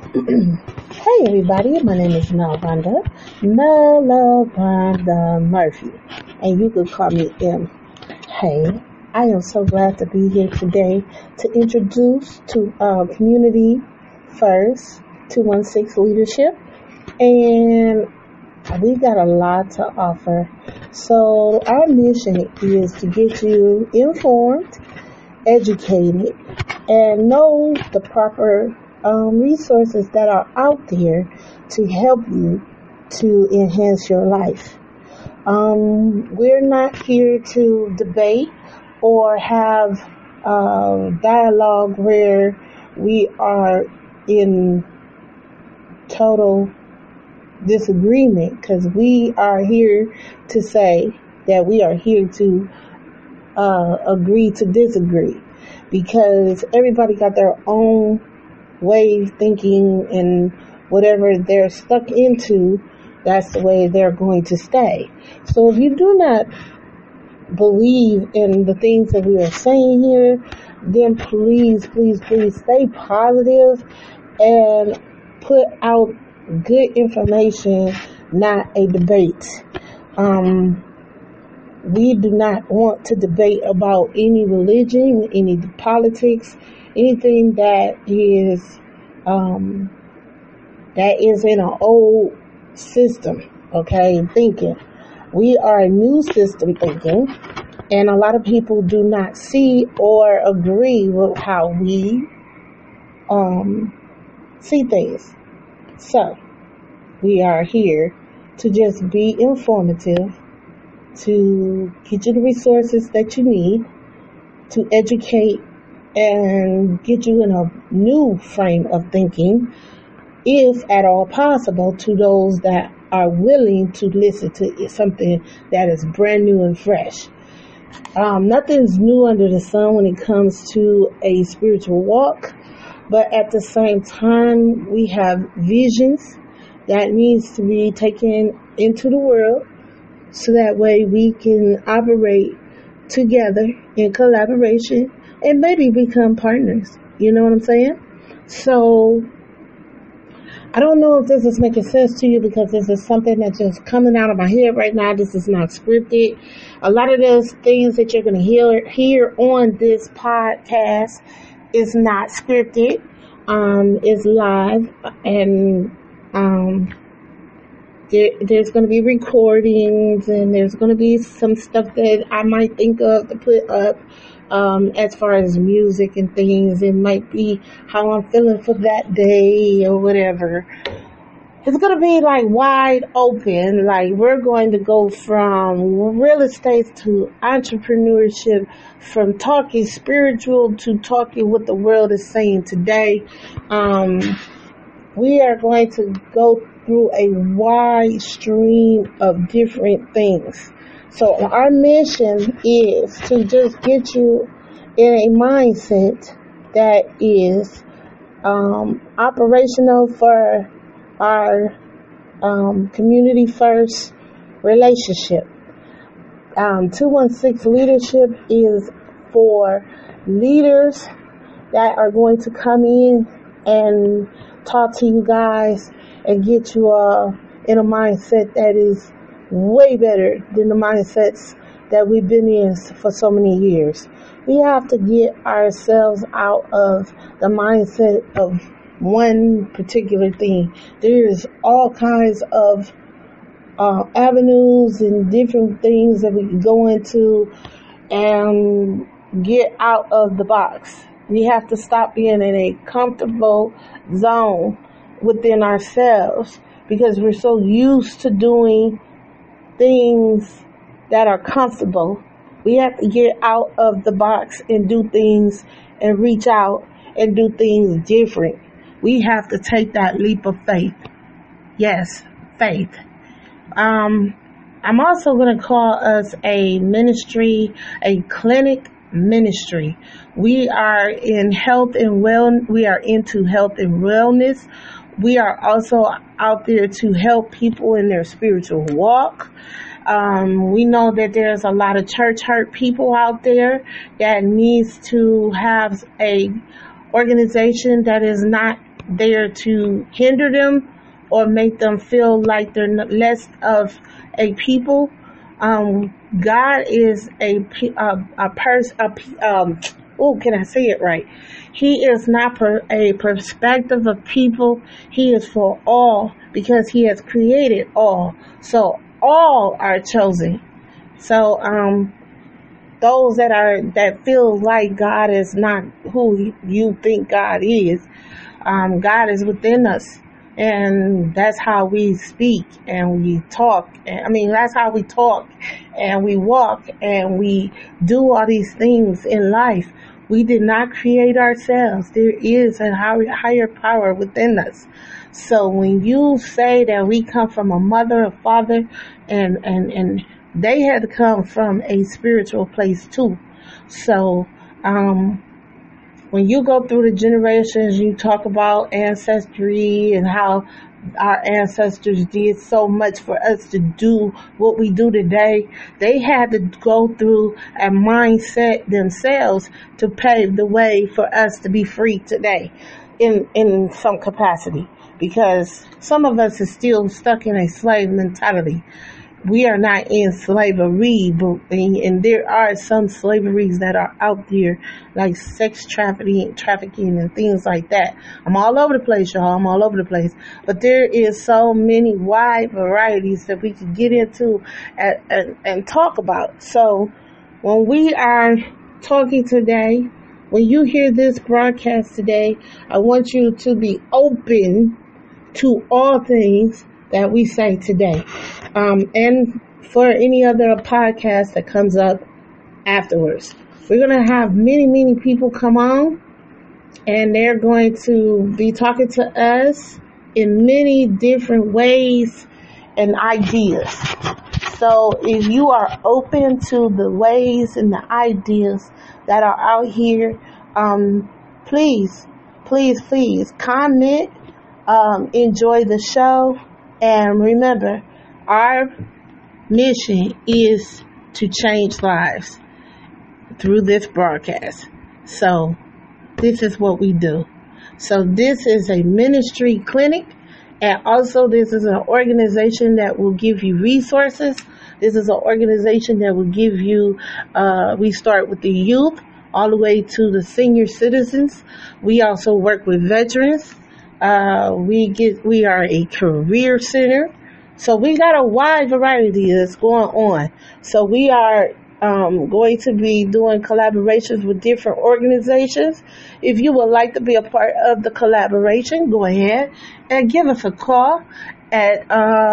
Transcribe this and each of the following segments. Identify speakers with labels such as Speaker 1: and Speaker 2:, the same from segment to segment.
Speaker 1: Hey everybody, my name is Melvanda Murphy, and you could call me M. Hey, I am so glad to be here today to introduce to Community First 216 Leadership, and we got a lot to offer. So our mission is to get you informed, educated, and know the proper resources that are out there to help you to enhance your life. We're not here to debate or have dialogue where we are in total disagreement, because we are here to say that we are here to agree to disagree, because everybody got their own way of thinking, and whatever they're stuck into, that's the way they're going to stay. So if you do not believe in the things that we are saying here, then please stay positive and put out good information, not a debate. We do not want to debate about any religion, any politics, anything that is in an old system, okay, thinking. We are a new system thinking, and a lot of people do not see or agree with how we see things. So we are here to just be informative, to get you the resources that you need, to educate and get you in a new frame of thinking, if at all possible, to those that are willing to listen to something that is brand new and fresh. Nothing's new under the sun when it comes to a spiritual walk, but at the same time, we have visions that needs to be taken into the world, so that way we can operate together in collaboration and maybe become partners. You know what I'm saying? So I don't know if this is making sense to you, because this is something that's just coming out of my head right now. This is not scripted. A lot of those things that you're going to hear on this podcast is not scripted. It's live, and there's going to be recordings, and there's going to be some stuff that I might think of to put up. As far as music and things, it might be how I'm feeling for that day or whatever. It's going to be like wide open. Like, we're going to go from real estate to entrepreneurship, from talking spiritual to talking what the world is saying today. We are going to go through a wide stream of different things. So our mission is to just get you in a mindset that is operational for our community first relationship. 216 Leadership is for leaders that are going to come in and talk to you guys and get you in a mindset that is way better than the mindsets that we've been in for so many years. We have to get ourselves out of the mindset of one particular thing. There's all kinds of avenues and different things that we can go into and get out of the box. We have to stop being in a comfortable zone within ourselves, because we're so used to doing things that are comfortable. We have to get out of the box and do things and reach out and do things different. We have to take that leap of faith. Yes, faith. I'm also going to call us a ministry, a clinic ministry. We are in health and we are into health and wellness. We are also out there to help people in their spiritual walk. We know that there's a lot of church hurt people out there that needs to have a organization that is not there to hinder them or make them feel like they're less of a people. God is a person. Oh, can I say it right? He is not a perspective of people. He is for all because He has created all. So all are chosen. So those that feel like God is not who you think God is, God is within us. And that's how we speak and we talk. That's how we talk and we walk and we do all these things in life. We did not create ourselves. There is a higher power within us. So when you say that we come from a mother, a father, and they had to come from a spiritual place too. So, when you go through the generations, you talk about ancestry and how our ancestors did so much for us to do what we do today. They had to go through a mindset themselves to pave the way for us to be free today in some capacity, because some of us are still stuck in a slave mentality. We are not in slavery, and there are some slaveries that are out there, like sex trafficking and things like that. I'm all over the place, y'all. I'm all over the place. But there is so many wide varieties that we can get into and talk about. So when we are talking today, when you hear this broadcast today, I want you to be open to all things that we say today. And for any other podcast that comes up afterwards. We're going to have many, many people come on, and they're going to be talking to us in many different ways and ideas. So if you are open to the ways and the ideas that are out here, please comment, enjoy the show. And remember, our mission is to change lives through this broadcast. So this is what we do. So this is a ministry clinic, and also this is an organization that will give you resources. This is an organization that will give you, we start with the youth all the way to the senior citizens. We also work with veterans. We are a career center. So we got a wide variety that's going on. So we are going to be doing collaborations with different organizations. If you would like to be a part of the collaboration, go ahead and give us a call at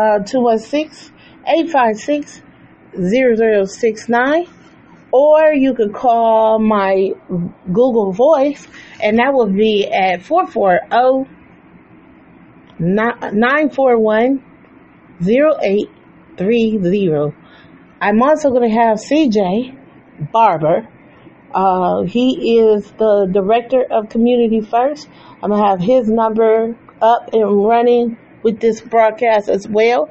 Speaker 1: 216-856-0069. Or you could call my Google Voice, and that will be at 440-941-0830. I'm also going to have CJ Barber. He is the director of Community First. I'm going to have his number up and running with this broadcast as well.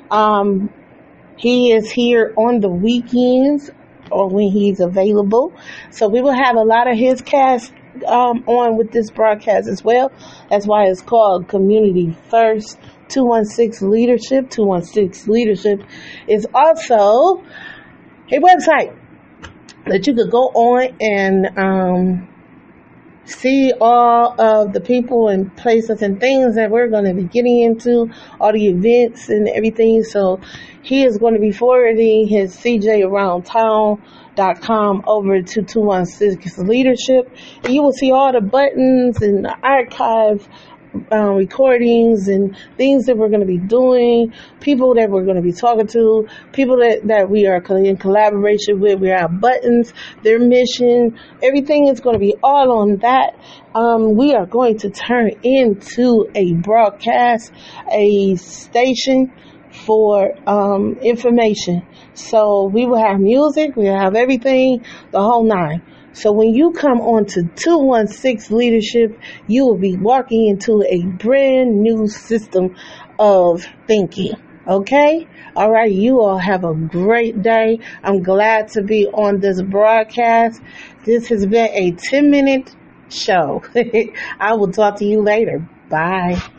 Speaker 1: He is here on the weekends or when he's available. So we will have a lot of his cast on with this broadcast as well. That's why it's called Community First. 216 Leadership. 216 Leadership is also a website that you could go on and see all of the people and places and things that we're going to be getting into, all the events and everything. So he is going to be forwarding his CJAroundTown.com over to 216 Leadership. And you will see all the buttons and the archive recordings and things that we're going to be doing, people that we're going to be talking to, people that we are in collaboration with. We have buttons, their mission, everything is going to be all on that. We are going to turn into a broadcast, a station for information. So we will have music, we will have everything, the whole nine. So when you come on to 216 Leadership, you will be walking into a brand new system of thinking. Okay? All right. You all have a great day. I'm glad to be on this broadcast. This has been a 10-minute show. I will talk to you later. Bye.